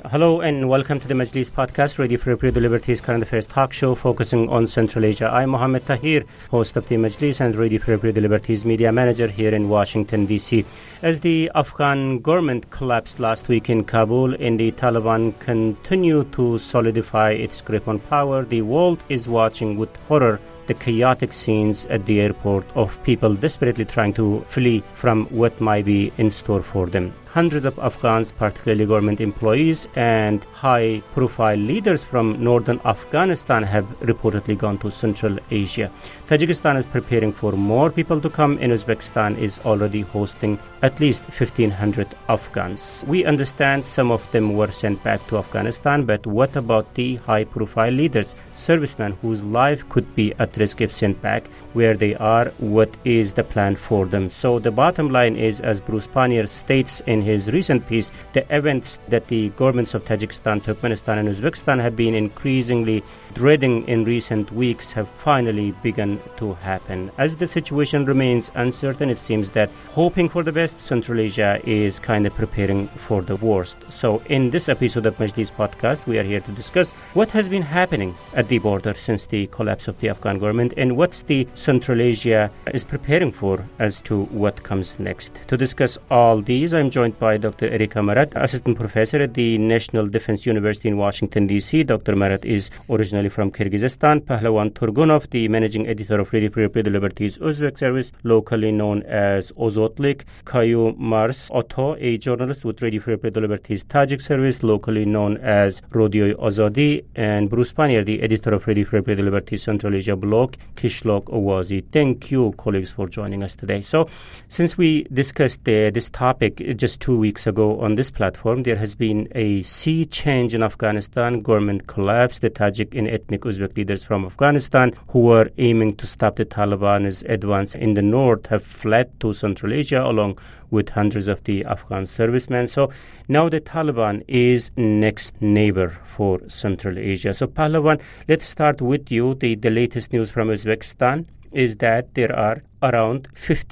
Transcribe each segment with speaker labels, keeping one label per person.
Speaker 1: Hello and welcome to the Majlis podcast, Radio Free People Liberties Current Affairs talk show focusing on Central Asia. I'm Mohammed Tahir, host of the Majlis and Radio Free People Liberties media manager here in Washington, D.C. As the Afghan government collapsed last week in Kabul and the Taliban continue to solidify its grip on power, the world is watching with horror the chaotic scenes at the airport of people desperately trying to flee from what might be in store for them. Hundreds of Afghans, particularly government employees and high-profile leaders from northern Afghanistan have reportedly gone to Central Asia. Tajikistan is preparing for more people to come, and Uzbekistan is already hosting at least 1,500 Afghans. We understand some of them were sent back to Afghanistan, but what about the high-profile leaders, servicemen whose life could be at risk if sent back? Where they are, what is the plan for them? So the bottom line is, as Bruce Pannier states in his recent piece, the events that the governments of Tajikistan, Turkmenistan and Uzbekistan have been increasingly dreading in recent weeks have finally begun to happen. As the situation remains uncertain, it seems that hoping for the best, Central Asia is kind of preparing for the worst. So in this episode of Majlis podcast, we are here to discuss what has been happening at the border since the collapse of the Afghan government and what's the Central Asia is preparing for as to what comes next. To discuss all these, I'm joined by Dr. Erika Marat, Assistant Professor at the National Defense University in Washington, D.C. Dr. Marat is originally from Kyrgyzstan. Pahlawan Turgunov, the Managing Editor of Radio Free Liberties Uzbek Service, locally known as Ozotlik. Kayu Mars Otto, a journalist with Radio Free Liberties Tajik Service, locally known as Rodioy Azadi. And Bruce Pannier, the Editor of Radio Free Liberties Central Asia blog, Kishlok Owazi. Thank you, colleagues, for joining us today. So, since we discussed this topic just 2 weeks ago on this platform, there has been a sea change in Afghanistan, government collapse. The Tajik and ethnic Uzbek leaders from Afghanistan who were aiming to stop the Taliban's advance in the north have fled to Central Asia along with hundreds of the Afghan servicemen. So now the Taliban is next neighbor for Central Asia. So Pahlawan, let's start with you. The latest news from Uzbekistan is that there are around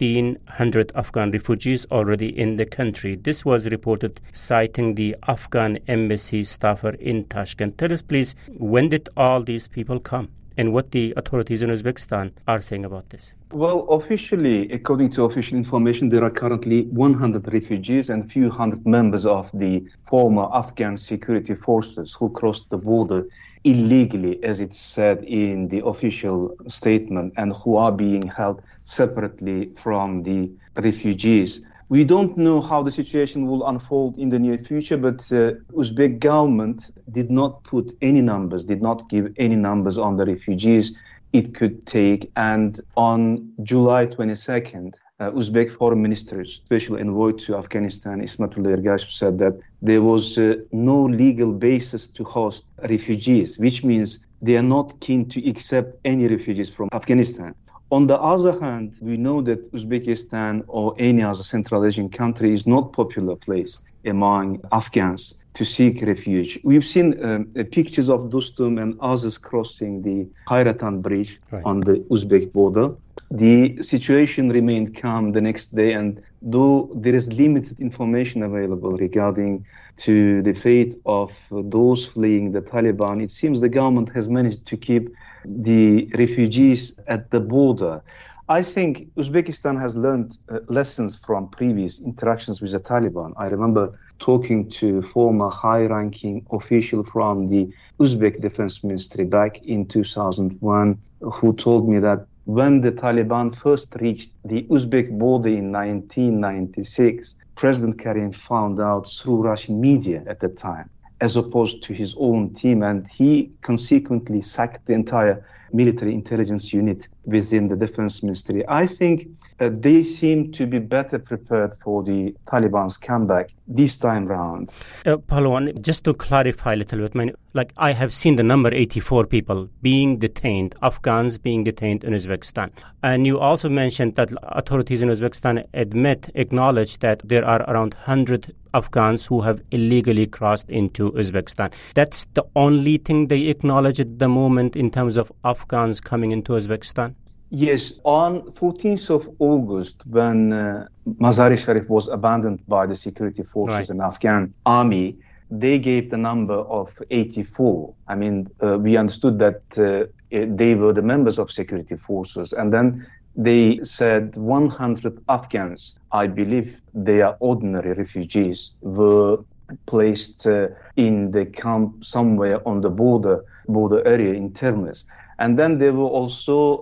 Speaker 1: 1,500 Afghan refugees already in the country. This was reported citing the Afghan embassy staffer in Tashkent. Tell us, please, when did all these people come and what the authorities in Uzbekistan are saying about this?
Speaker 2: Well, officially, according to official information, there are currently 100 refugees and a few hundred members of the former Afghan security forces who crossed the border illegally, as it's said in the official statement, and who are being held separately from the refugees. We don't know how the situation will unfold in the near future, but Uzbek government did not put any numbers, did not give any numbers on the refugees it could take. And on July 22nd, Uzbek Foreign Minister, Special Envoy to Afghanistan, Ismatullah Ergashev, said that there was no legal basis to host refugees, which means they are not keen to accept any refugees from Afghanistan. On the other hand, we know that Uzbekistan or any other Central Asian country is not a popular place among Afghans to seek refuge. We've seen pictures of Dostum and others crossing the Khayratan Bridge on the Uzbek border. The situation remained calm the next day, and though there is limited information available regarding to the fate of those fleeing the Taliban, it seems the government has managed to keep the refugees at the border. I think Uzbekistan has learned lessons from previous interactions with the Taliban. I remember talking to former high-ranking official from the Uzbek Defense Ministry back in 2001, who told me that when the Taliban first reached the Uzbek border in 1996, President Karim found out through Russian media at the time, as opposed to his own team, and he consequently sacked the entire military intelligence unit within the defense ministry. I think they seem to be better prepared for the Taliban's comeback this time round.
Speaker 1: Pahlawan, just to clarify a little bit, I have seen the number 84 people being detained, Afghans being detained in Uzbekistan. And you also mentioned that authorities in Uzbekistan acknowledge that there are around 100 Afghans who have illegally crossed into Uzbekistan. That's the only thing they acknowledge at the moment in terms of Afghans coming into Uzbekistan?
Speaker 2: Yes, on 14th of August, when Mazar-e Sharif was abandoned by the security forces and Afghan army, they gave the number of 84. I mean, we understood that they were the members of security forces. And then they said 100 Afghans, I believe they are ordinary refugees, were placed in the camp somewhere on the border area in Termiz. And then there were also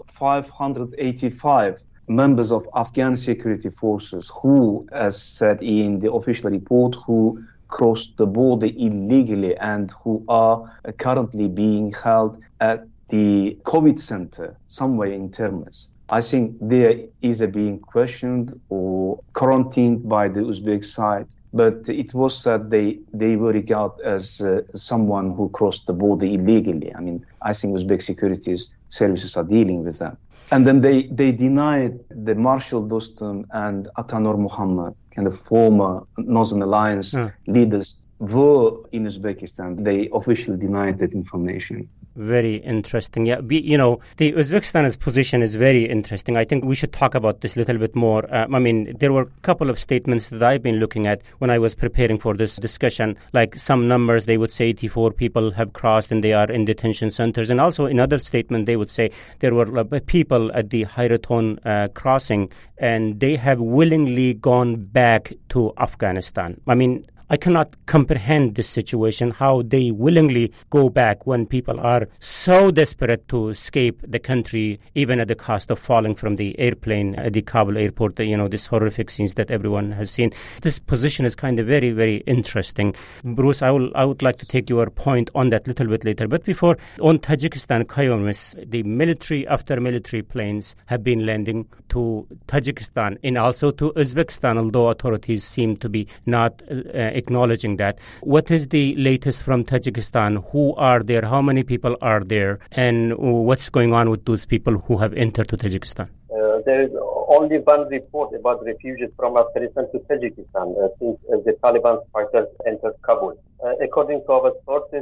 Speaker 2: 585 members of Afghan security forces who, as said in the official report, who crossed the border illegally and who are currently being held at the COVID center somewhere in Termiz. I think there is being questioned or quarantined by the Uzbek side, but it was said they were regarded as someone who crossed the border illegally. I mean, I think Uzbek security services are dealing with that. And then they denied the Marshal Dostum and Atanur Muhammad, kind of former Northern Alliance leaders, were in Uzbekistan. They officially denied that information.
Speaker 1: Very interesting. Yeah, the Uzbekistan's position is very interesting. I think we should talk about this a little bit more. There were a couple of statements that I've been looking at when I was preparing for this discussion. Like some numbers, they would say 84 people have crossed and they are in detention centers. And also in other statement, they would say there were people at the Hayraton crossing and they have willingly gone back to Afghanistan. I cannot comprehend this situation, how they willingly go back when people are so desperate to escape the country, even at the cost of falling from the airplane at the Kabul airport, these horrific scenes that everyone has seen. This position is kind of very, very interesting. Bruce, I would like to take your point on that a little bit later. But before, on Tajikistan, Kayoumis, the military after military planes have been landing to Tajikistan and also to Uzbekistan, although authorities seem to be not acknowledging that. What is the latest from Tajikistan? Who are there? How many people are there? And what's going on with those people who have entered to Tajikistan?
Speaker 3: There is only one report about refugees from Afghanistan to Tajikistan since the Taliban fighters entered Kabul. According to our sources,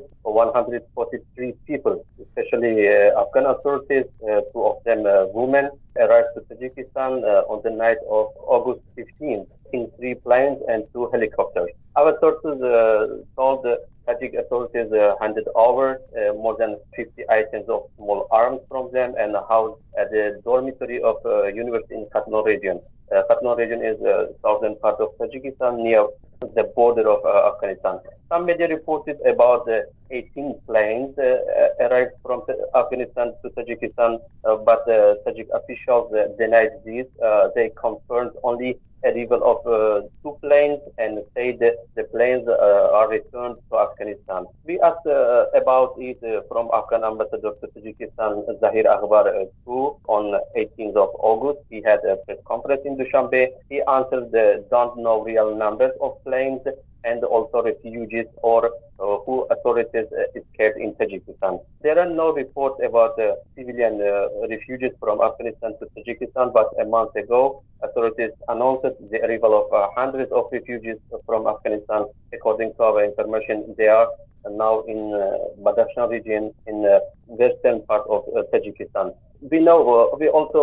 Speaker 3: 143 people, especially Afghan authorities, two of them women, arrived to Tajikistan on the night of August 15th in 3 planes and 2 helicopters. Our sources told the Tajik authorities handed over more than 50 items of small arms from them and housed at the dormitory of university in Khatno region. Khatno region is southern part of Tajikistan near the border of Afghanistan. Some media reported about 18 planes arrived from Afghanistan to Tajikistan, but Tajik officials denied this. They confirmed only arrival of 2 planes and said that the planes are returned to Afghanistan. We asked about it from Afghan ambassador to Tajikistan, Zahir Akbar too, on 18th of August. He had a press conference in Dushanbe. He answered don't know real numbers of planes and also refugees or who authorities escaped in Tajikistan. There are no reports about civilian refugees from Afghanistan to Tajikistan, but a month ago, authorities announced the arrival of hundreds of refugees from Afghanistan. According to our information, they are now in Badakhshan region in the western part of Tajikistan. We know,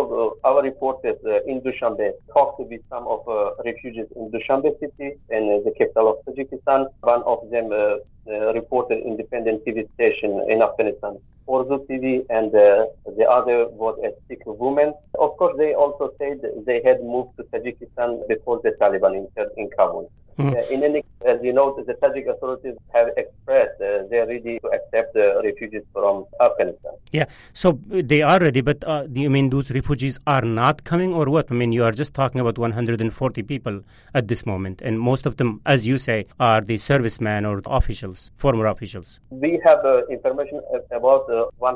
Speaker 3: our reporters in Dushanbe talked with some of refugees in Dushanbe city and the capital of Tajikistan. One of them reported independent TV station in Afghanistan, Ordu TV, and the other was a Sikh woman. Of course, they also said they had moved to Tajikistan before the Taliban entered in Kabul. In any, as you know, the Tajik authorities have expressed they're ready to accept refugees from Afghanistan.
Speaker 1: Yeah, so they are ready, but do you mean those refugees are not coming or what? You are just talking about 140 people at this moment, and most of them, as you say, are the servicemen or officials, former officials.
Speaker 3: We have information about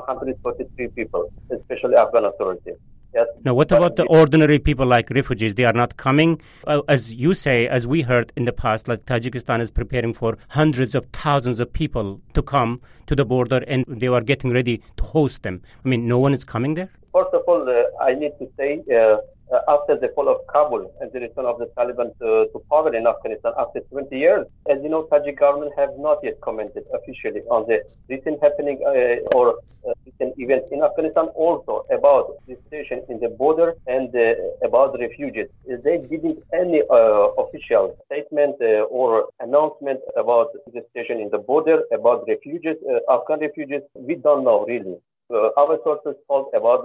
Speaker 3: 143 people, especially Afghan authorities. Yes.
Speaker 1: Now, what about the ordinary people like refugees? They are not coming. As you say, as we heard in the past, like Tajikistan is preparing for hundreds of thousands of people to come to the border and they are getting ready to host them. No one is coming there?
Speaker 3: First of all, I need to say, after the fall of Kabul and the return of the Taliban to power in Afghanistan after 20 years, as you know, Tajik government have not yet commented officially on the recent happening or recent events in Afghanistan, also about the situation in the border and about refugees. They didn't any official statement or announcement about the situation in the border, about refugees, Afghan refugees. We don't know really. Our sources told about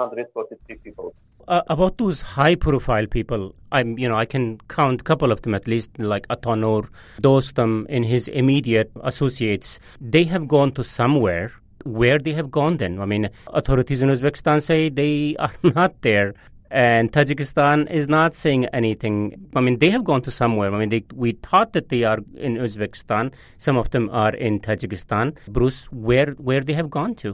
Speaker 3: 143 people.
Speaker 1: About those high-profile people, I can count a couple of them at least, like Atanur, Dostum, and his immediate associates. They have gone to somewhere. Where they have gone then? I mean, authorities in Uzbekistan say they are not there, and Tajikistan is not saying anything. I mean, they have gone to somewhere. I mean, we thought that they are in Uzbekistan. Some of them are in Tajikistan. Bruce, where they have gone to?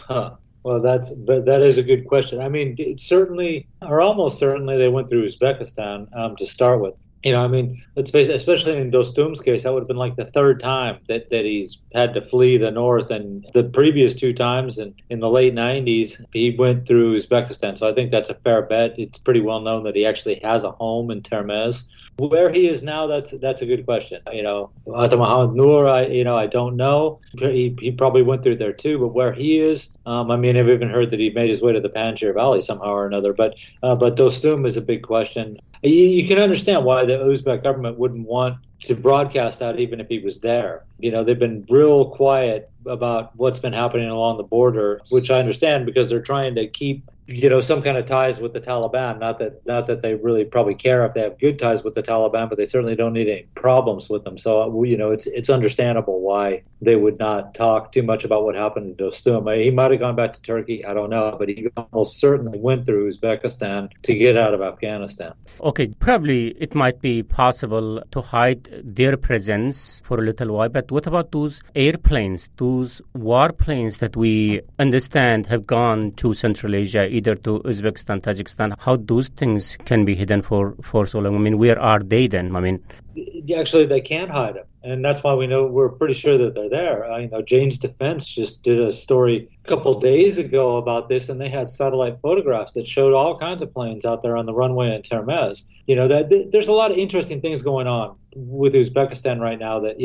Speaker 4: Well, that is a good question. I mean, certainly, or almost certainly, they went through Uzbekistan to start with. I mean, let's face it, especially in Dostum's case, that would have been like the third time that he's had to flee the north. And the previous two times in the late 90s, he went through Uzbekistan. So I think that's a fair bet. It's pretty well known that he actually has a home in Termez. Where he is now, that's a good question. Ata Mohammed Noor, I don't know. He probably went through there too, but where he is, I've even heard that he made his way to the Panjshir Valley somehow or another. But Dostum is a big question. You can understand why the Uzbek government wouldn't want to broadcast out even if he was there. They've been real quiet about what's been happening along the border, which I understand because they're trying to keep some kind of ties with the Taliban. Not that they really probably care if they have good ties with the Taliban, but they certainly don't need any problems with them. So it's understandable why they would not talk too much about what happened to Dostum. He might have gone back to Turkey, I don't know, but he almost certainly went through Uzbekistan to get out of Afghanistan.
Speaker 1: Okay, probably it might be possible to hide their presence for a little while, but what about those airplanes, those warplanes that we understand have gone to Central Asia, either to Uzbekistan, Tajikistan? How those things can be hidden for so long? I mean, where are they then? I mean,
Speaker 4: actually, they can't hide them, and that's why we're pretty sure that they're there. Jane's Defense just did a story a couple of days ago about this, and they had satellite photographs that showed all kinds of planes out there on the runway in Termez. There's a lot of interesting things going on with Uzbekistan right now that,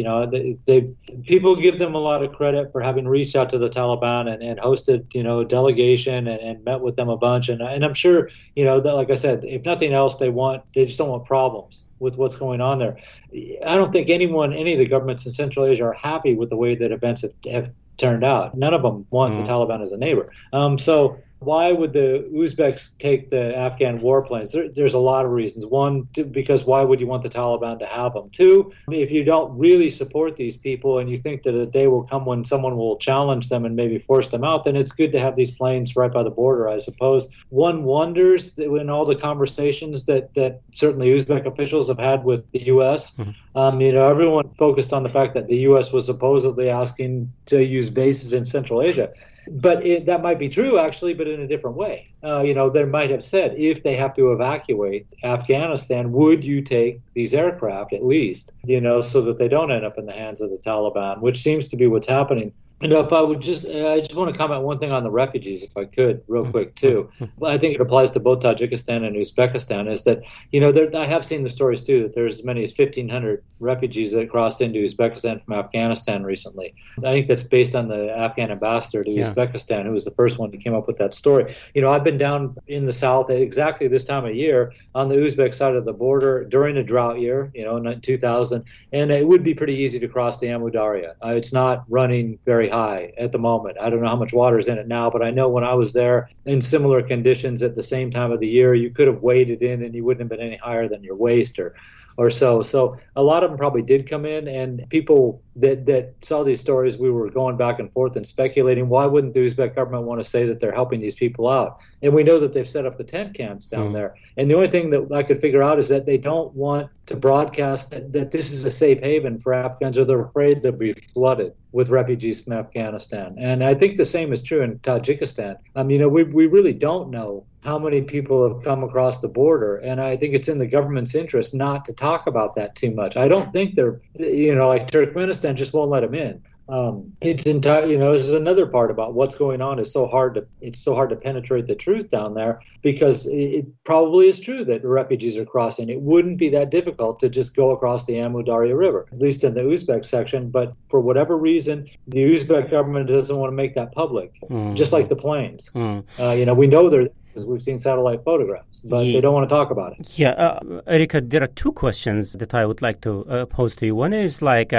Speaker 4: people give them a lot of credit for having reached out to the Taliban and hosted, a delegation and met with them a bunch. And I'm sure, that, like I said, if nothing else, they just don't want problems with what's going on there. I don't think any of the governments in Central Asia are happy with the way that events have turned out. None of them want the Taliban as a neighbor. So why would the Uzbeks take the Afghan warplanes? There's a lot of reasons. One, because why would you want the Taliban to have them? Two, if you don't really support these people and you think that a day will come when someone will challenge them and maybe force them out, then it's good to have these planes right by the border, I suppose. One wonders that in all the conversations that certainly Uzbek officials have had with the U.S., everyone focused on the fact that the U.S. was supposedly asking to use bases in Central Asia. But that might be true, actually, but in a different way. They might have said, if they have to evacuate Afghanistan, would you take these aircraft at least, so that they don't end up in the hands of the Taliban, which seems to be what's happening. And if I just want to comment one thing on the refugees, if I could, real quick, too. I think it applies to both Tajikistan and Uzbekistan, is that, I have seen the stories, too, that there's as many as 1,500 refugees that crossed into Uzbekistan from Afghanistan recently. I think that's based on the Afghan ambassador to Uzbekistan, who was the first one who came up with that story. I've been down in the south at exactly this time of year on the Uzbek side of the border during a drought year, in 2000, and it would be pretty easy to cross the Amu Darya. It's not running very high at the moment. I don't know how much water is in it now, but I know when I was there in similar conditions at the same time of the year, you could have waded in and you wouldn't have been any higher than your waist or so. So a lot of them probably did come in, and people that saw these stories, we were going back and forth and speculating, why wouldn't the Uzbek government want to say that they're helping these people out? And we know that they've set up the tent camps down there. And the only thing that I could figure out is that they don't want to broadcast that this is a safe haven for Afghans, or they're afraid they'll be flooded with refugees from Afghanistan. And I think the same is true in Tajikistan. We really don't know how many people have come across the border, and I think it's in the government's interest not to talk about that too much. I don't think they're, like Turkmenistan just won't let them in. It's entire, this is another part about what's going on. It's so hard to penetrate the truth down there, because it probably is true that refugees are crossing. It wouldn't be that difficult to just go across the Amu Darya River, at least in the Uzbek section. But for whatever reason, the Uzbek government doesn't want to make that public, just like the planes. We know they're, because we've seen satellite photographs, but they don't want to talk about it.
Speaker 1: Yeah, Erika, there are two questions that I would like to pose to you. One is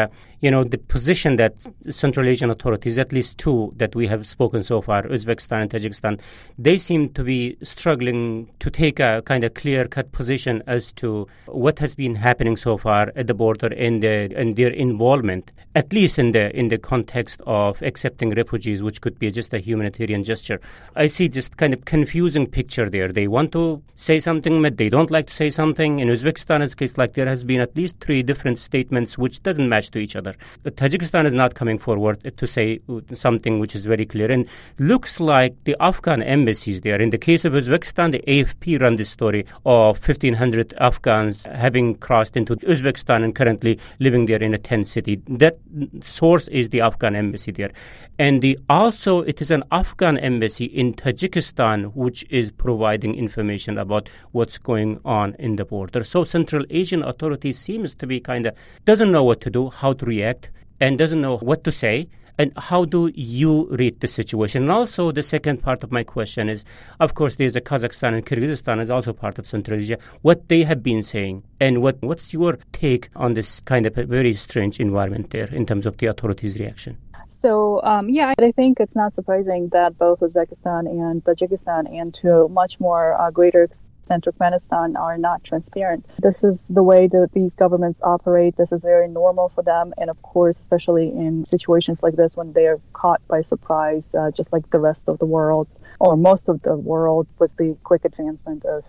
Speaker 1: the position that Central Asian authorities, at least two that we have spoken so far, Uzbekistan and Tajikistan, they seem to be struggling to take a kind of clear-cut position as to what has been happening so far at the border and their involvement, at least in the context of accepting refugees, which could be just a humanitarian gesture. I see just kind of confusing picture there. They want to say something, but they don't like to say something. In Uzbekistan's case, there has been at least three different statements which doesn't match to each other. Tajikistan is not coming forward to say something which is very clear, and looks like the Afghan embassies there. In the case of Uzbekistan, the AFP ran this story of 1,500 Afghans having crossed into Uzbekistan and currently living there in a tent city. That source is the Afghan embassy there. And also it is an Afghan embassy in Tajikistan which is providing information about what's going on in the border. So Central Asian authorities seems to be doesn't know what to do, how to react, and doesn't know what to say. And how do you read the situation? And also the second part of my question is, of course, there's Kazakhstan and Kyrgyzstan is also part of Central Asia. What they have been saying, and what's your take on this kind of a very strange environment there in terms of the authorities' reaction?
Speaker 5: So, I think it's not surprising that both Uzbekistan and Tajikistan, and to a much more greater extent Turkmenistan, are not transparent. This is the way that these governments operate. This is very normal for them. And of course, especially in situations like this, when they are caught by surprise, just like the rest of the world, or most of the world, with the quick advance of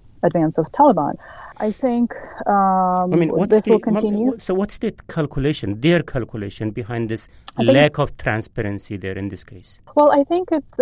Speaker 5: Taliban. I think this will continue.
Speaker 1: So what's their calculation behind this lack of transparency there in this case?
Speaker 5: Well, I think it's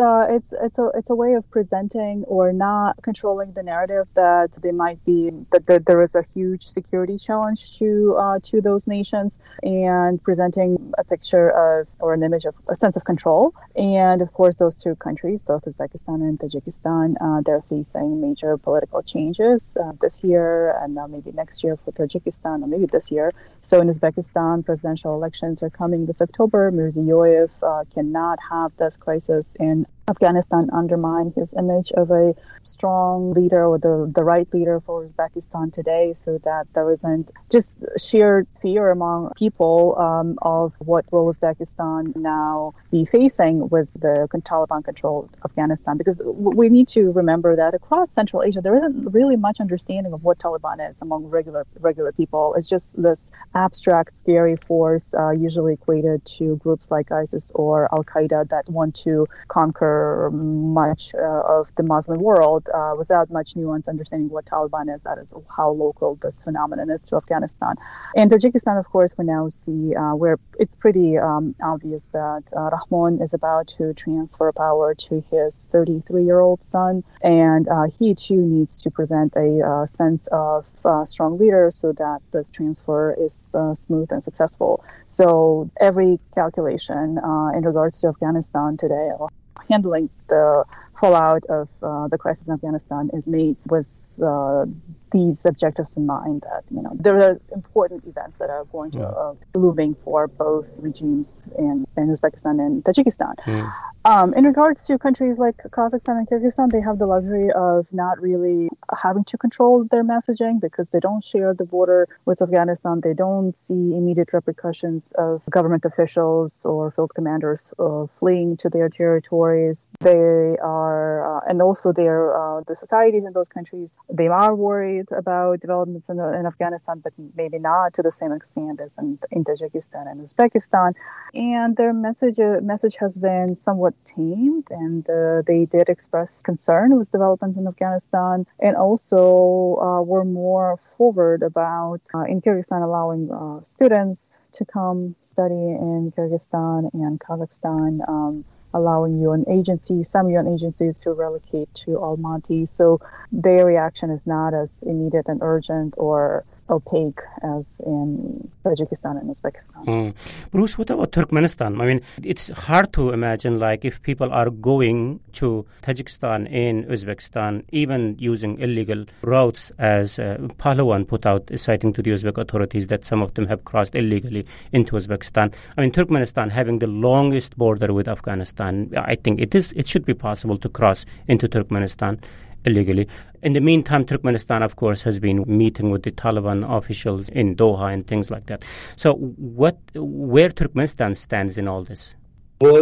Speaker 5: a way of presenting or not controlling the narrative that they might be, that there is a huge security challenge to those nations, and presenting a picture of, or an image of, a sense of control. And of course, those two countries, both Uzbekistan and Tajikistan, they're facing major political changes this year, and maybe next year for Tajikistan, or maybe this year. So in Uzbekistan, presidential elections are coming this October. Mirziyoyev cannot have this crisis in Afghanistan undermine his image of a strong leader, or the right leader for Uzbekistan today, so that there isn't just sheer fear among people of what will Uzbekistan now be facing with the Taliban-controlled Afghanistan. Because we need to remember that across Central Asia, there isn't really much understanding of what Taliban is among regular people. It's just this abstract, scary force, usually equated to groups like ISIS or Al-Qaeda that want to conquer much of the Muslim world without much nuance understanding what Taliban is. That is how local this phenomenon is to Afghanistan. And Tajikistan, of course, we now see where it's pretty obvious that Rahmon is about to transfer power to his 33-year-old son, and he too needs to present a sense of strong leader so that this transfer is smooth and successful. So every calculation in regards to Afghanistan today, handling the fallout of the crisis in Afghanistan, is made with these objectives in mind, that there are important events that are going to looming for both regimes in Uzbekistan and Tajikistan. In regards to countries like Kazakhstan and Kyrgyzstan, they have the luxury of not really having to control their messaging because they don't share the border with Afghanistan. They don't see immediate repercussions of government officials or field commanders fleeing to their territories. They are, and also the societies in those countries, they are worried about developments in Afghanistan, but maybe not to the same extent as in Tajikistan and Uzbekistan. And their message has been somewhat tamed, and they did express concern with developments in Afghanistan, and also were more forward about in Kyrgyzstan allowing students to come study in Kyrgyzstan and Kazakhstan, allowing some UN agencies to relocate to Almaty. So their reaction is not as immediate and urgent or opaque as in Tajikistan and Uzbekistan.
Speaker 1: Bruce, what about Turkmenistan? I mean, it's hard to imagine, like, if people are going to Tajikistan and Uzbekistan, even using illegal routes, as Pahlawan put out, citing to the Uzbek authorities that some of them have crossed illegally into Uzbekistan. I mean, Turkmenistan having the longest border with Afghanistan, I think it should be possible to cross into Turkmenistan illegally. In the meantime, Turkmenistan, of course, has been meeting with the Taliban officials in Doha and things like that. So where Turkmenistan stands in all this?
Speaker 4: Well,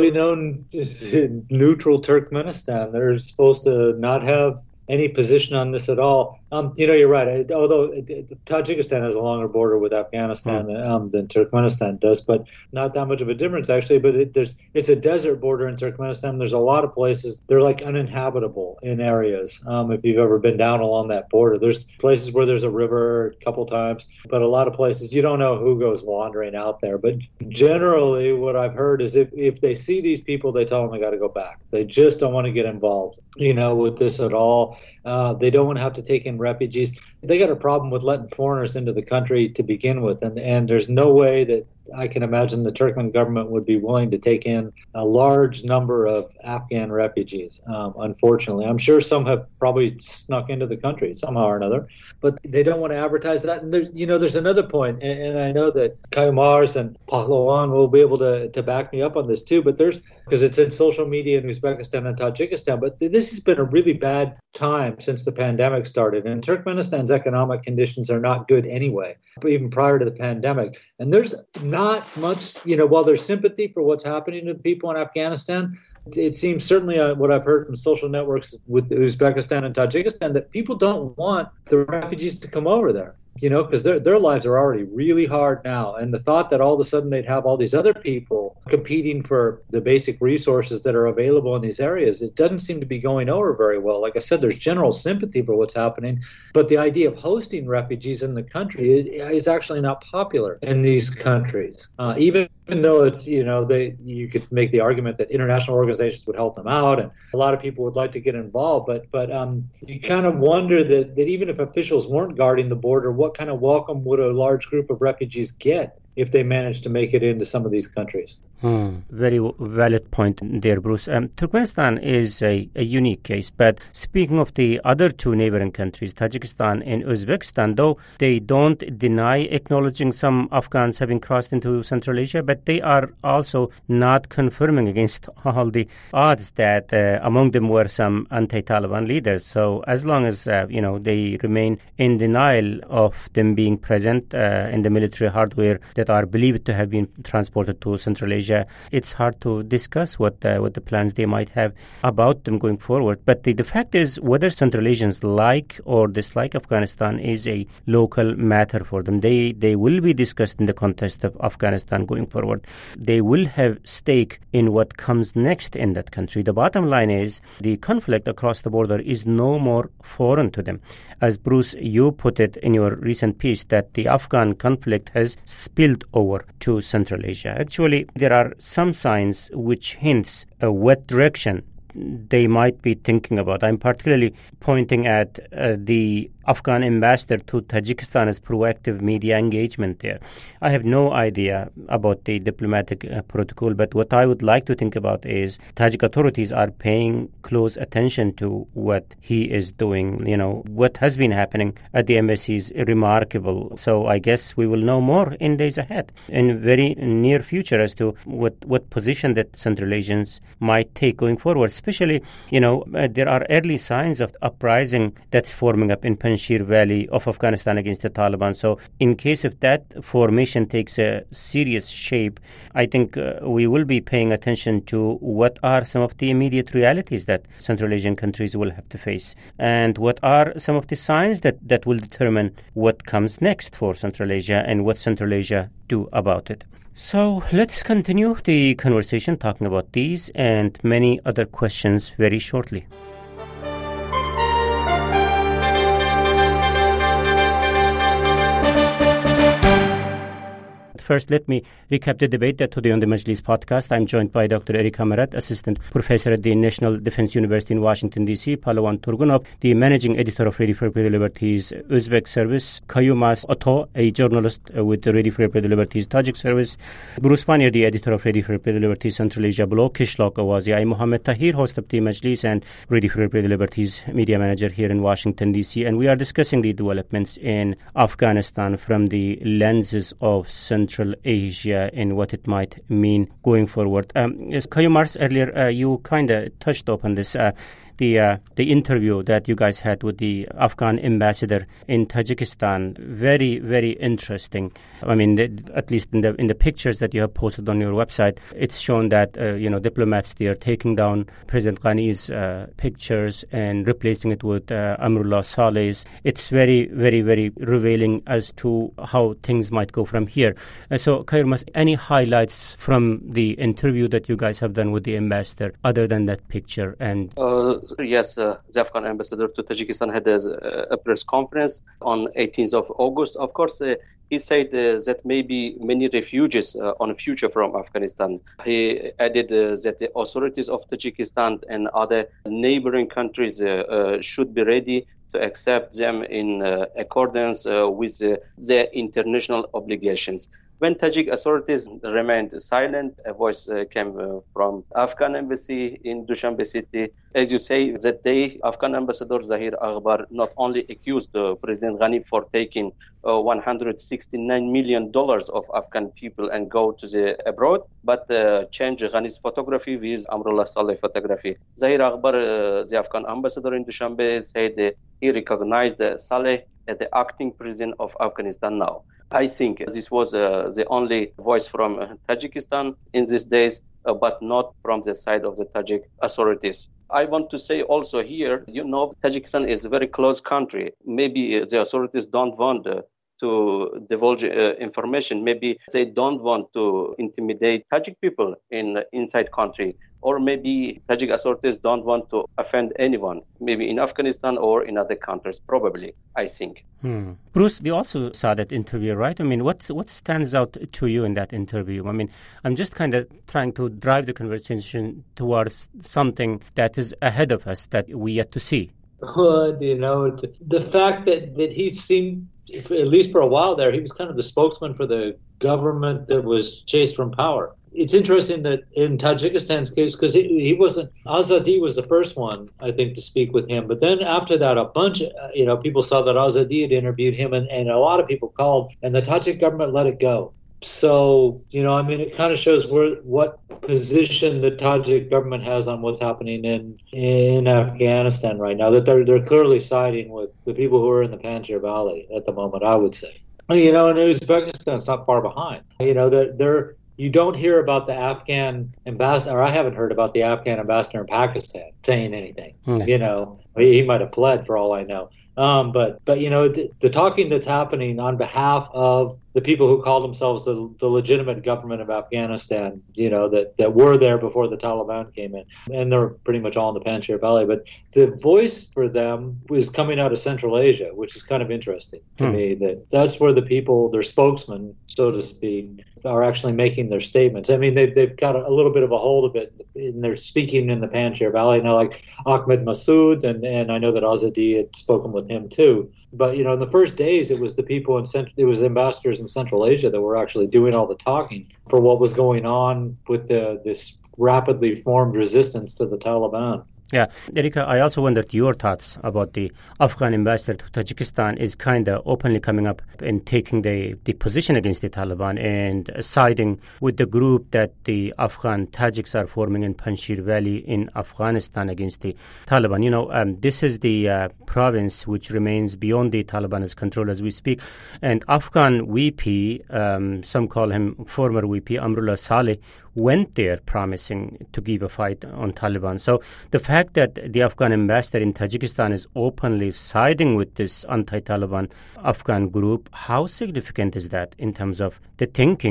Speaker 4: neutral Turkmenistan, they're supposed to not have any position on this at all. You're right. Although Tajikistan has a longer border with Afghanistan than Turkmenistan does, but not that much of a difference actually. But it's a desert border in Turkmenistan. There's a lot of places they're like uninhabitable in areas. If you've ever been down along that border, there's places where there's a river a couple times, but a lot of places you don't know who goes wandering out there. But generally, what I've heard is if they see these people, they tell them they got to go back. They just don't want to get involved, with this at all. They don't want to have to take in refugees. They got a problem with letting foreigners into the country to begin with, and there's no way that I can imagine the Turkmen government would be willing to take in a large number of Afghan refugees. Unfortunately, I'm sure some have probably snuck into the country somehow or another, but they don't want to advertise that. And there's another point, and I know that Kaymars and Pahlawan will be able to back me up on this too. But because it's in social media in Uzbekistan and Tajikistan, but this has been a really bad time since the pandemic started, and Turkmenistan's economic conditions are not good anyway, even prior to the pandemic. And there's not much, while there's sympathy for what's happening to the people in Afghanistan, it seems certainly what I've heard from social networks with Uzbekistan and Tajikistan that people don't want the refugees to come over there. Because their lives are already really hard now. And the thought that all of a sudden they'd have all these other people competing for the basic resources that are available in these areas, it doesn't seem to be going over very well. Like I said, there's general sympathy for what's happening, but the idea of hosting refugees in the country is actually not popular in these countries. Even though it's, you could make the argument that international organizations would help them out, and a lot of people would like to get involved, but you kind of wonder that even if officials weren't guarding the border, what kind of welcome would a large group of refugees get if they managed to make it into some of these countries?
Speaker 1: Very valid point there, Bruce. Turkmenistan is a unique case, but speaking of the other two neighboring countries, Tajikistan and Uzbekistan, though they don't deny acknowledging some Afghans having crossed into Central Asia, but they are also not confirming against all the odds that among them were some anti-Taliban leaders. So as long as, they remain in denial of them being present in the military hardware that are believed to have been transported to Central Asia, it's hard to discuss what the plans they might have about them going forward. But the fact is, whether Central Asians like or dislike Afghanistan is a local matter for them. They will be discussed in the context of Afghanistan going forward. They will have stake in what comes next in that country. The bottom line is the conflict across the border is no more foreign to them. As Bruce, you put it in your recent piece, that the Afghan conflict has spilled over to Central Asia. Actually, there are some signs which hints what direction they might be thinking about. I'm particularly pointing at the Afghan ambassador to Tajikistan as proactive media engagement there. I have no idea about the diplomatic protocol, but what I would like to think about is Tajik authorities are paying close attention to what he is doing. What has been happening at the embassy is remarkable. So I guess we will know more in days ahead, in very near future, as to what position that Central Asians might take going forward. Especially, there are early signs of uprising that's forming up in Panjshir Valley of Afghanistan against the Taliban. So in case if that formation takes a serious shape, I think we will be paying attention to what are some of the immediate realities that Central Asian countries will have to face, and what are some of the signs that will determine what comes next for Central Asia and what Central Asia do about it. So let's continue the conversation talking about these and many other questions very shortly. first, let me recap the debate that today on the Majlis podcast. I'm joined by Dr. Erika Marat, Assistant Professor at the National Defense University in Washington, D.C., Palawan Turgunov, the Managing Editor of Radio Free Europe Liberties Uzbek Service, Kayumaz Oto, a journalist with the Radio Free Europe Liberties Tajik Service, Bruce Panier, the Editor of Radio Free Europe Liberties Central Asia blog, Kishlok Awazi. I'm Mohammed Tahir, host of the Majlis and Radio Free Europe Liberties Media Manager here in Washington, D.C., and we are discussing the developments in Afghanistan from the lenses of Central Asia and what it might mean going forward. As Kayumaz, earlier you kind of touched upon this, the interview that you guys had with the Afghan ambassador in Tajikistan. Very, very interesting. I mean, at least in the pictures that you have posted on your website, it's shown that diplomats, they are taking down President Ghani's pictures and replacing it with Amrullah Saleh's. It's very, very, very revealing as to how things might go from here. So, Kayumaz, any highlights from the interview that you guys have done with the ambassador other than that picture? And
Speaker 6: Yes, the Afghan ambassador to Tajikistan had a press conference on 18th of August. Of course, he said that maybe many refugees on the future from Afghanistan. He added that the authorities of Tajikistan and other neighboring countries should be ready to accept them in accordance with their international obligations. When Tajik authorities remained silent, a voice came from Afghan embassy in Dushanbe city. As you say, that day, Afghan ambassador Zahir Aghbar not only accused President Ghani for taking $169 million of Afghan people and go to the abroad, but changed Ghani's photography with Amrullah Saleh photography. Zahir Aghbar, the Afghan ambassador in Dushanbe, said he recognized Saleh as the acting president of Afghanistan now. I think this was the only voice from Tajikistan in these days, but not from the side of the Tajik authorities. I want to say also here, Tajikistan is a very close country. Maybe the authorities don't want to divulge information. Maybe they don't want to intimidate Tajik people inside country. Or maybe Tajik authorities don't want to offend anyone, maybe in Afghanistan or in other countries, probably, I think.
Speaker 1: Bruce, we also saw that interview, right? I mean, what stands out to you in that interview? I mean, I'm just kind of trying to drive the conversation towards something that is ahead of us that we yet to see.
Speaker 4: The fact that he seemed, at least for a while there, he was kind of the spokesman for the government that was chased from power. It's interesting that in Tajikistan's case, because he wasn't, Azadi was the first one, I think, to speak with him. But then after that, a bunch of, people saw that Azadi had interviewed him, and a lot of people called, and the Tajik government let it go. So, it kind of shows what position the Tajik government has on what's happening in Afghanistan right now, that they're clearly siding with the people who are in the Panjshir Valley at the moment, I would say. And Uzbekistan's not far behind. You don't hear about the Afghan ambassador, or I haven't heard about the Afghan ambassador in Pakistan saying anything. He might have fled for all I know. But the talking that's happening on behalf of the people who call themselves the legitimate government of Afghanistan, that were there before the Taliban came in, and they're pretty much all in the Panjshir Valley. But the voice for them is coming out of Central Asia, which is kind of interesting to me. That's where the people, their spokesmen, so to speak, are actually making their statements. I mean, they've got a little bit of a hold of it, and they're speaking in the Panjshir Valley now, like Ahmed Massoud, and I know that Azadi had spoken with him too. But in the first days, it was the people it was ambassadors in Central Asia that were actually doing all the talking for what was going on with this rapidly formed resistance to the Taliban.
Speaker 1: Yeah, Erika, I also wondered your thoughts about the Afghan ambassador to Tajikistan is kind of openly coming up and taking the position against the Taliban and siding with the group that the Afghan Tajiks are forming in Panjshir Valley in Afghanistan against the Taliban. This is the province which remains beyond the Taliban's control as we speak. And Afghan VP, some call him former VP, Amrullah Saleh, went there promising to give a fight on Taliban. So the fact that the Afghan ambassador in Tajikistan is openly siding with this anti-Taliban Afghan group, how significant is that in terms of the thinking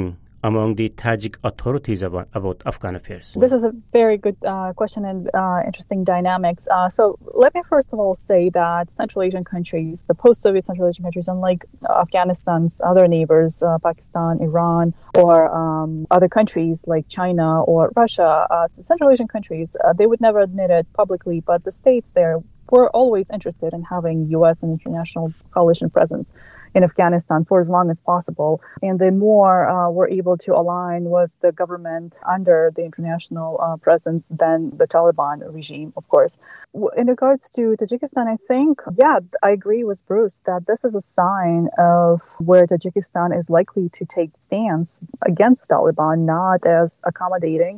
Speaker 1: among the Tajik authorities about Afghan affairs?
Speaker 5: This is a very good question and interesting dynamics. So let me first of all say that Central Asian countries, the post-Soviet Central Asian countries, unlike Afghanistan's other neighbors, Pakistan, Iran, or other countries like China or Russia, Central Asian countries, they would never admit it publicly, but the states there were always interested in having U.S. and international coalition presence in Afghanistan for as long as possible. And the more we're able to align with the government under the international presence than the Taliban regime, of course. In regards to Tajikistan, I think, I agree with Bruce that this is a sign of where Tajikistan is likely to take stance against Taliban, not as accommodating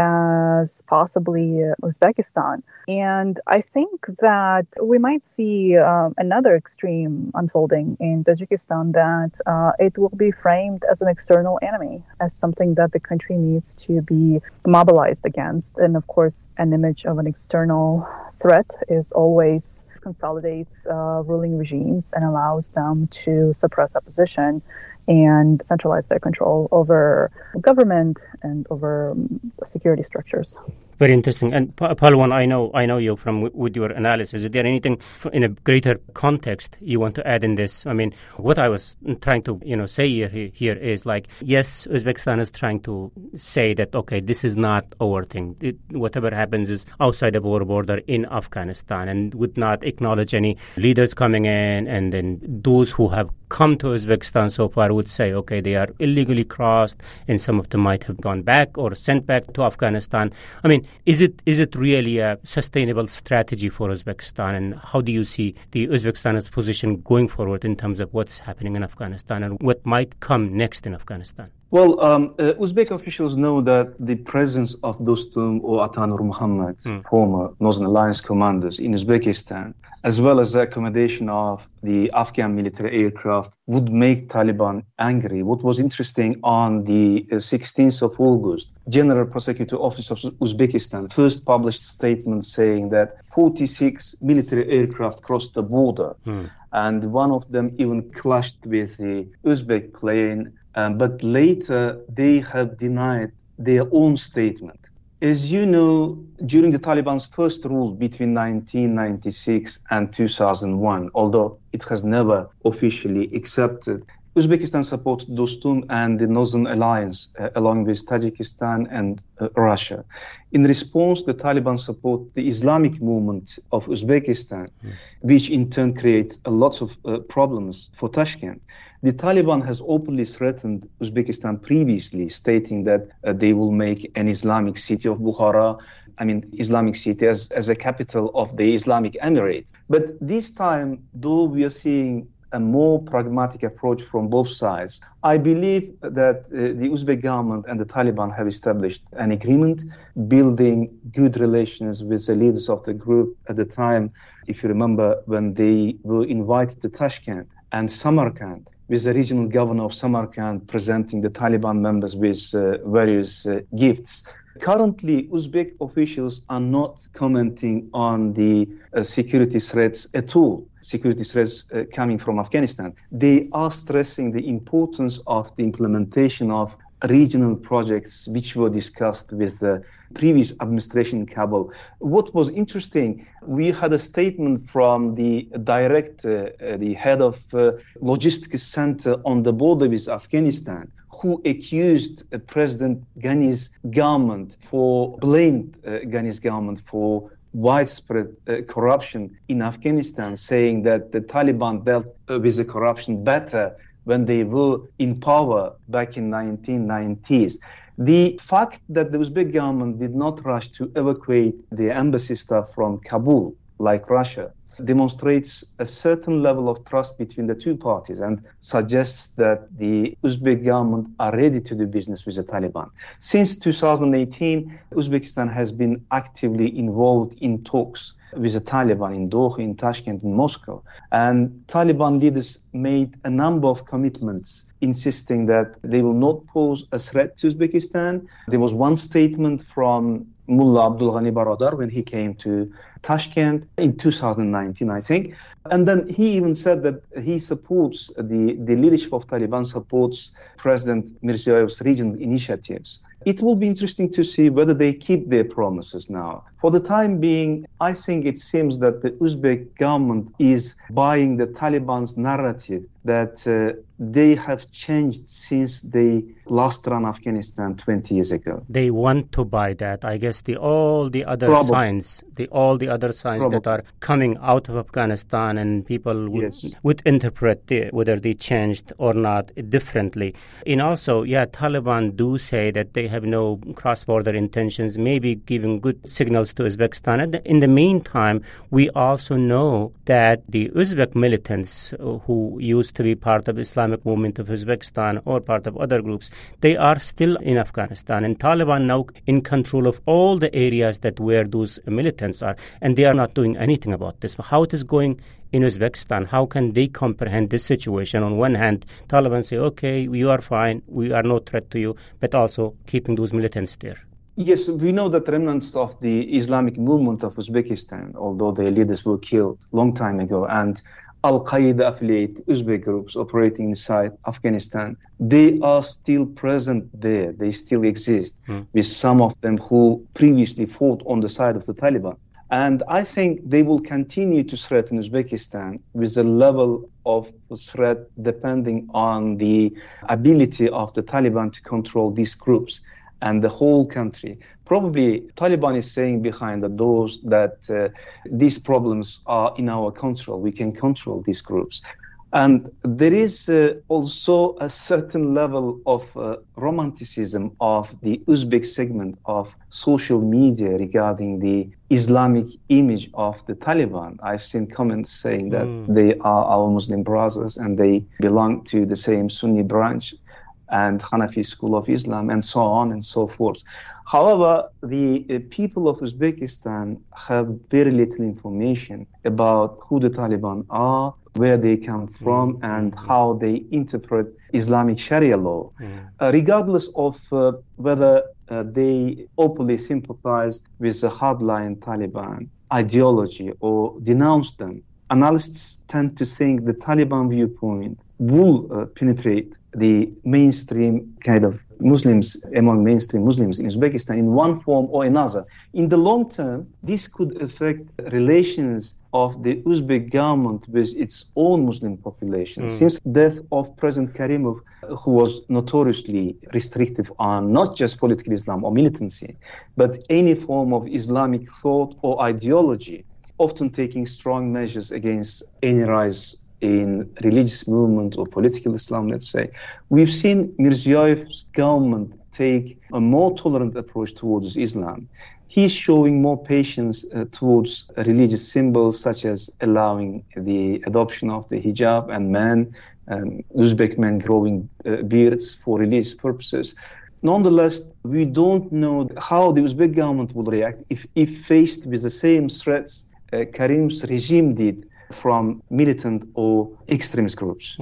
Speaker 5: as possibly Uzbekistan. And I think that we might see another extreme unfolding in Tajikistan, that it will be framed as an external enemy, as something that the country needs to be mobilized against. And of course, an image of an external threat is always consolidates ruling regimes and allows them to suppress opposition and centralize their control over government and over security structures.
Speaker 1: Very interesting. And Palwan, I know you from with your analysis. Is there anything in a greater context you want to add in this? I mean, what I was trying to say here is like, yes, Uzbekistan is trying to say that, okay, this is not our thing. Whatever happens is outside the border in Afghanistan, and would not acknowledge any leaders coming in. And then those who have come to Uzbekistan so far would say, okay, they are illegally crossed, and some of them might have gone back or sent back to Afghanistan. I mean, is it really a sustainable strategy for Uzbekistan, and how do you see the Uzbekistan's position going forward in terms of what's happening in Afghanistan and what might come next in Afghanistan?
Speaker 2: Well, Uzbek officials know that the presence of Dostum or Atanur Muhammad, former Northern Alliance commanders in Uzbekistan, as well as the accommodation of the Afghan military aircraft, would make Taliban angry. What was interesting, on the 16th of August, General Prosecutor Office of Uzbekistan first published a statement saying that 46 military aircraft crossed the border, and one of them even clashed with the Uzbek plane. But later, they have denied their own statement. As you know, during the Taliban's first rule between 1996 and 2001, although it has never officially accepted, Uzbekistan supported Dostum and the Northern Alliance, along with Tajikistan and Russia. In response, the Taliban support the Islamic movement of Uzbekistan, which in turn creates a lot of problems for Tashkent. The Taliban has openly threatened Uzbekistan previously, stating that they will make an Islamic city of Bukhara, Islamic city as a capital of the Islamic Emirate. But this time, though we are seeing a more pragmatic approach from both sides, I believe that the Uzbek government and the Taliban have established an agreement, building good relations with the leaders of the group at the time, if you remember, when they were invited to Tashkent and Samarkand, with the regional governor of Samarkand presenting the Taliban members with various gifts. Currently, Uzbek officials are not commenting on the security threats at all, security threats coming from Afghanistan. They are stressing the importance of the implementation of regional projects which were discussed with the previous administration in Kabul. What was interesting, we had a statement from the director, the head of logistics center on the border with Afghanistan, who accused President Ghani's government blamed Ghani's government for widespread corruption in Afghanistan, saying that the Taliban dealt with the corruption better when they were in power back in 1990s. The fact that the Uzbek government did not rush to evacuate the embassy staff from Kabul, like Russia, demonstrates a certain level of trust between the two parties and suggests that the Uzbek government are ready to do business with the Taliban. Since 2018, Uzbekistan has been actively involved in talks with the Taliban in Doha, in Tashkent, in Moscow. And Taliban leaders made a number of commitments insisting that they will not pose a threat to Uzbekistan. There was one statement from Mullah Abdul Ghani Baradar when he came to Tashkent in 2019, I think. And then he even said that he supports, the leadership of Taliban supports President Mirziyoyev's regional initiatives. It will be interesting to see whether they keep their promises now. For the time being, I think it seems that the Uzbek government is buying the Taliban's narrative that they have changed since they last ran Afghanistan 20 years ago.
Speaker 1: They want to buy that. I guess all the other signs that are coming out of Afghanistan, and people would interpret whether they changed or not differently. And also, Taliban do say that they have no cross-border intentions, maybe giving good signals to Uzbekistan. And in the meantime, we also know that the Uzbek militants who used to be part of Islamic movement of Uzbekistan or part of other groups, they are still in Afghanistan, and Taliban now in control of all the areas that where those militants are, and they are not doing anything about this. How it is going in Uzbekistan? How can they comprehend this situation? On one hand, Taliban say, okay, you are fine, we are no threat to you, but also keeping those militants there.
Speaker 2: Yes, we know that remnants of the Islamic movement of Uzbekistan, although their leaders were killed long time ago, and Al-Qaeda affiliate Uzbek groups operating inside Afghanistan, they are still present there. They still exist, with some of them who previously fought on the side of the Taliban. And I think they will continue to threaten Uzbekistan with a level of threat depending on the ability of the Taliban to control these groups and the whole country. Probably Taliban is saying behind the doors that these problems are in our control. We can control these groups. And there is also a certain level of romanticism of the Uzbek segment of social media regarding the Islamic image of the Taliban. I've seen comments saying that they are our Muslim brothers and they belong to the same Sunni branch and Hanafi school of Islam, and so on and so forth. However, the people of Uzbekistan have very little information about who the Taliban are, where they come from, and how they interpret Islamic Sharia law. Regardless of whether they openly sympathize with the hardline Taliban ideology or denounce them, analysts tend to think the Taliban viewpoint will penetrate the mainstream kind of Muslims, among mainstream Muslims in Uzbekistan in one form or another. In the long term, this could affect relations of the Uzbek government with its own Muslim population. Since the death of President Karimov, who was notoriously restrictive on not just political Islam or militancy, but any form of Islamic thought or ideology, often taking strong measures against any rise in religious movement or political Islam, let's say. We've seen Mirziyoyev's government take a more tolerant approach towards Islam. He's showing more patience towards religious symbols, such as allowing the adoption of the hijab and Uzbek men growing beards for religious purposes. Nonetheless, we don't know how the Uzbek government will react if faced with the same threats Karim's regime did from militant or extremist groups.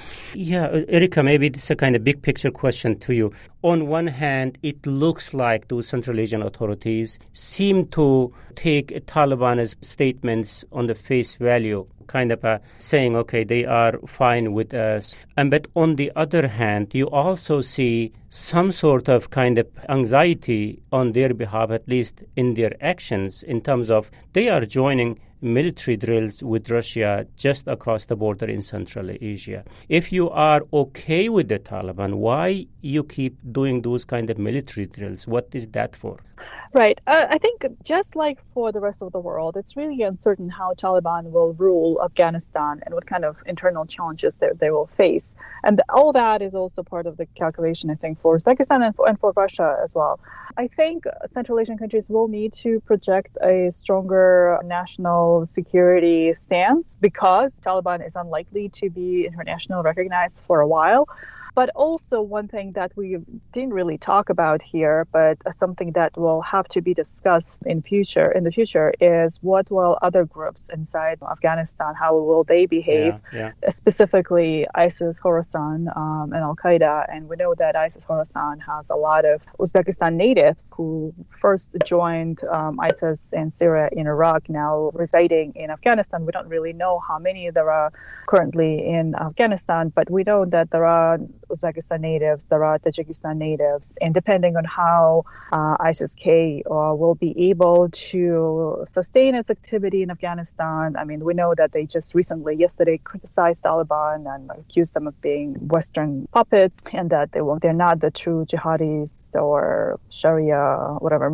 Speaker 1: Erika, maybe this is a kind of big picture question to you. On one hand, it looks like those Central Asian authorities seem to take Taliban's statements on the face value, kind of saying, okay, they are fine with us. But on the other hand, you also see some sort of kind of anxiety on their behalf, at least in their actions, in terms of they are joining military drills with Russia just across the border in Central Asia. If you are okay with the Taliban, why you keep doing those kind of military drills? What is that for?
Speaker 5: Right. I think just like for the rest of the world, it's really uncertain how Taliban will rule Afghanistan and what kind of internal challenges they will face. And all that is also part of the calculation, I think, for Uzbekistan and for Russia as well. I think Central Asian countries will need to project a stronger national security stance because Taliban is unlikely to be internationally recognized for a while. But also one thing that we didn't really talk about here, but something that will have to be discussed in the future is what will other groups inside Afghanistan, how will they behave, specifically ISIS Khorasan and Al-Qaeda. And we know that ISIS Khorasan has a lot of Uzbekistan natives who first joined ISIS in Syria and Iraq, now residing in Afghanistan. We don't really know how many there are currently in Afghanistan, but we know that there are Uzbekistan natives, there are Tajikistan natives, and depending on how ISIS-K will be able to sustain its activity in Afghanistan. I mean, we know that they just yesterday criticized Taliban and accused them of being Western puppets, and that they're not the true jihadis or Sharia, whatever,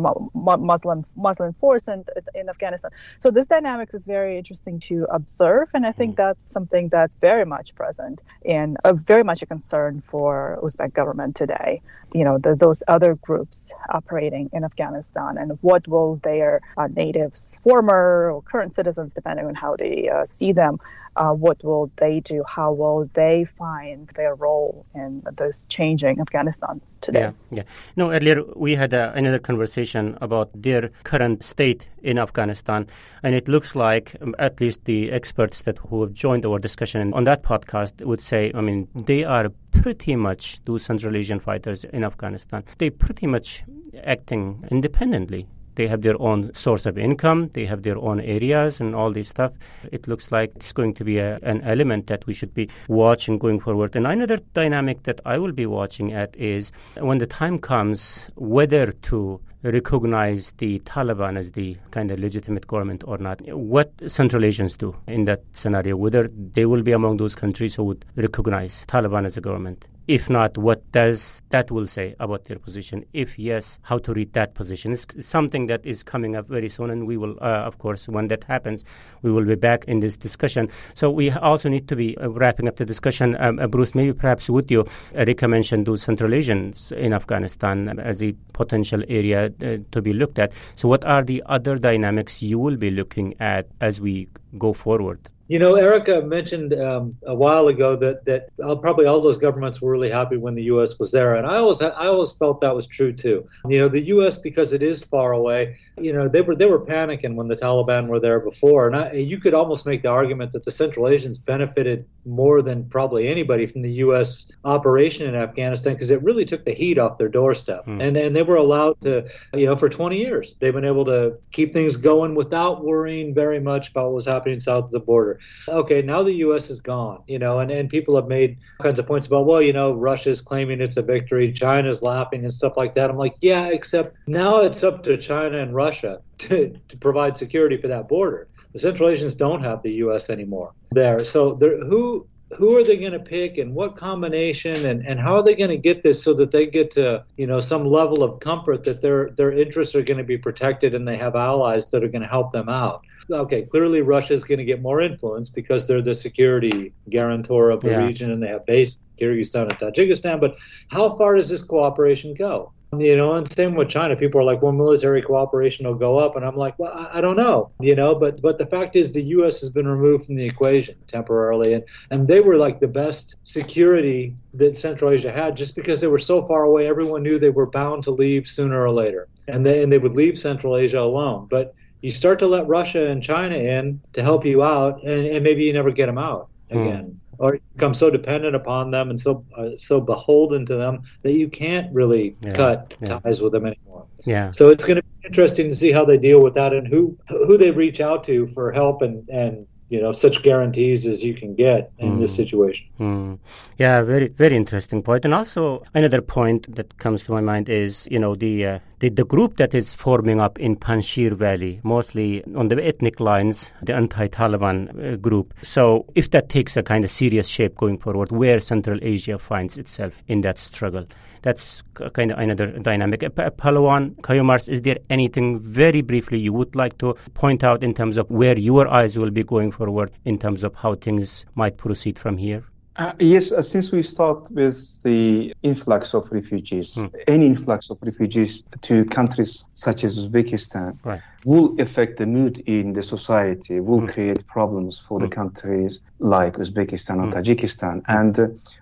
Speaker 5: Muslim force in Afghanistan. So this dynamics is very interesting to observe, and I think that's something that's very much present and very much a concern for Uzbek government today. You know, those other groups operating in Afghanistan, and what will their natives, former or current citizens, depending on how they see them, what will they do? How will they find their role in this changing Afghanistan today?
Speaker 1: Yeah. No, earlier we had another conversation about their current state in Afghanistan, and it looks like, at least the experts who have joined our discussion on that podcast would say, I mean, they are pretty much, those Central Asian fighters in Afghanistan, they pretty much acting independently. They have their own source of income. They have their own areas and all this stuff. It looks like it's going to be an element that we should be watching going forward. And another dynamic that I will be watching at is when the time comes, whether to recognize the Taliban as the kind of legitimate government or not. What Central Asians do in that scenario, whether they will be among those countries who would recognize Taliban as a government. If not, what does that will say about their position? If yes, how to read that position? It's something that is coming up very soon, and we will, of course, when that happens, we will be back in this discussion. So we also need to be wrapping up the discussion. Bruce, maybe perhaps with you, Erika mentioned those Central Asians in Afghanistan as a potential area to be looked at. So what are the other dynamics you will be looking at as we go forward?
Speaker 4: You know, Erika mentioned a while ago that probably all those governments were really happy when the U.S. was there, and I always felt that was true too. You know, the U.S., because it is far away, you know, they were panicking when the Taliban were there before, and you could almost make the argument that the Central Asians benefited more than probably anybody from the U.S. operation in Afghanistan, because it really took the heat off their doorstep, and they were allowed to, you know, for 20 years they've been able to keep things going without worrying very much about what was happening south of the border. Okay, now the U.S. is gone, you know, and people have made all kinds of points about, well, you know, Russia's claiming it's a victory, China's laughing and stuff like that. I'm like, yeah, except now it's up to China and Russia to provide security for that border. The Central Asians don't have the U.S. anymore there. So who are they going to pick, and what combination, and how are they going to get this so that they get to, you know, some level of comfort that their interests are going to be protected and they have allies that are going to help them out? Okay, clearly Russia's going to get more influence because they're the security guarantor of the region and they have base Kyrgyzstan and Tajikistan. But how far does this cooperation go? You know, and same with China. People are like, well, military cooperation will go up. And I'm like, well, I don't know, you know, but the fact is the U.S. has been removed from the equation temporarily. And they were like the best security that Central Asia had just because they were so far away. Everyone knew they were bound to leave sooner or later. And they would leave Central Asia alone. But you start to let Russia and China in to help you out, and maybe you never get them out again. Or you become so dependent upon them and so beholden to them that you can't really cut ties with them anymore. Yeah. So it's going to be interesting to see how they deal with that and who they reach out to for help and you know, such guarantees as you can get in this situation.
Speaker 1: Yeah, very, very interesting point. And also another point that comes to my mind is, you know, the group that is forming up in Panjshir Valley, mostly on the ethnic lines, the anti-Taliban group. So if that takes a kind of serious shape going forward, where Central Asia finds itself in that struggle, that's kind of another dynamic. Pahlawan, Kayumars, is there anything very briefly you would like to point out in terms of where your eyes will be going forward in terms of how things might proceed from here?
Speaker 2: Yes, since we start with the influx of refugees, any influx of refugees to countries such as Uzbekistan will affect the mood in the society, will create problems for the countries like Uzbekistan or Tajikistan. And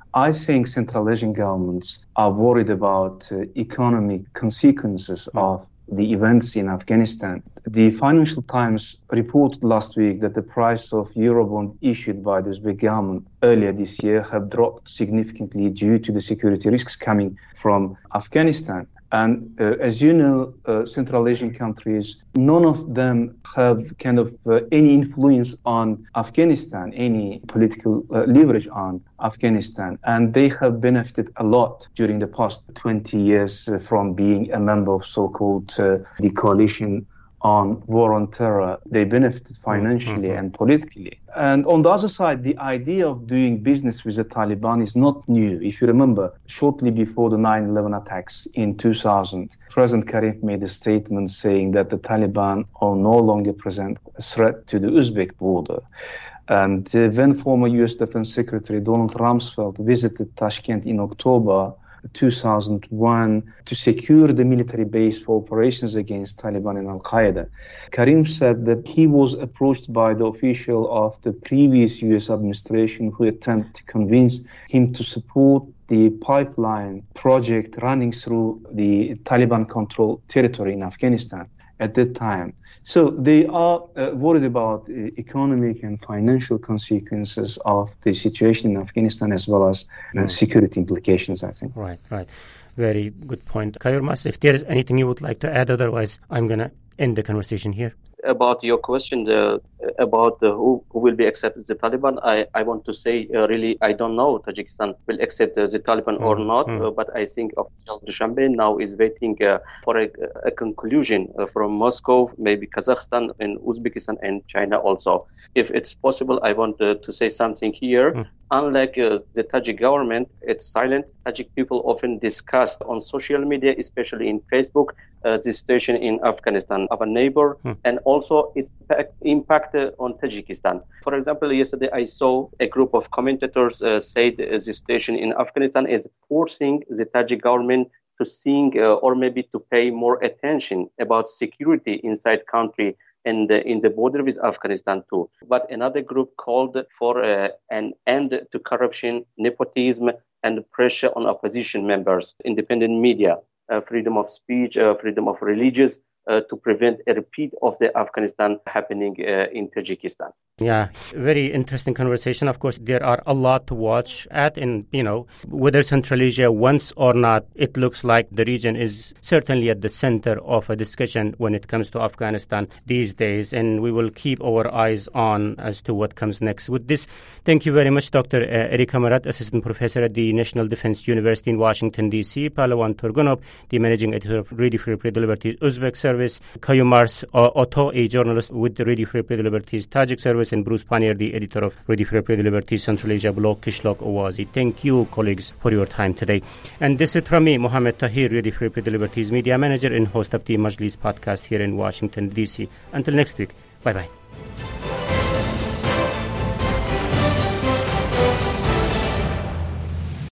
Speaker 2: I think Central Asian governments are worried about economic consequences of the events in Afghanistan. The Financial Times reported last week that the price of Eurobond issued by the Uzbek government earlier this year have dropped significantly due to the security risks coming from Afghanistan. And as you know, Central Asian countries, none of them have kind of any influence on Afghanistan, any political leverage on Afghanistan. And they have benefited a lot during the past 20 years from being a member of so-called the coalition on war on terror. They benefited financially and politically. And on the other side, the idea of doing business with the Taliban is not new. If you remember, shortly before the 9/11 attacks in 2000, President Karim made a statement saying that the Taliban are no longer present a threat to the Uzbek border. And then former U.S. Defense Secretary Donald Rumsfeld visited Tashkent in October 2001 to secure the military base for operations against Taliban and Al-Qaeda. Karim said that he was approached by the official of the previous U.S. administration who attempted to convince him to support the pipeline project running through the Taliban-controlled territory in Afghanistan at that time. So they are worried about economic and financial consequences of the situation in Afghanistan as well as security implications, I think.
Speaker 1: Right. Very good point. Kayurmas, if there is anything you would like to add, otherwise I'm going to end the conversation here.
Speaker 6: About your question about who will be accepted the Taliban, I want to say really I don't know Tajikistan will accept the Taliban or not, but I think official Dushanbe now is waiting for a conclusion from Moscow, maybe Kazakhstan and Uzbekistan and China also. If it's possible, I want to say something here. Unlike the Tajik government, it's silent. Tajik people often discuss on social media, especially in Facebook, the situation in Afghanistan, our neighbor, and also its impact on Tajikistan. For example, yesterday I saw a group of commentators say the situation in Afghanistan is forcing the Tajik government to think or maybe to pay more attention about security inside country and in the border with Afghanistan too. But another group called for an end to corruption, nepotism, and pressure on opposition members, independent media, freedom of speech, freedom of religious, to prevent a repeat of the Afghanistan happening in Tajikistan.
Speaker 1: Yeah, very interesting conversation. Of course, there are a lot to watch at, and, whether Central Asia wants or not, it looks like the region is certainly at the center of a discussion when it comes to Afghanistan these days, and we will keep our eyes on as to what comes next. With this, thank you very much, Dr. Erika Marat, Assistant Professor at the National Defense University in Washington, D.C., Palawan Turgunov, the Managing Editor of Radio Free Liberty Liberties Uzbek Service, Kayumars Otto, a journalist with the Radio Free Liberties Tajik Service, and Bruce Panier, the editor of Radio Free Liberties Central Asia blog, Kishlok Owazi. Thank you, colleagues, for your time today. And this is from me, Mohammed Tahir, Radio Free Liberties Media Manager and host of the Majlis podcast here in Washington, D.C. Until next week, bye-bye.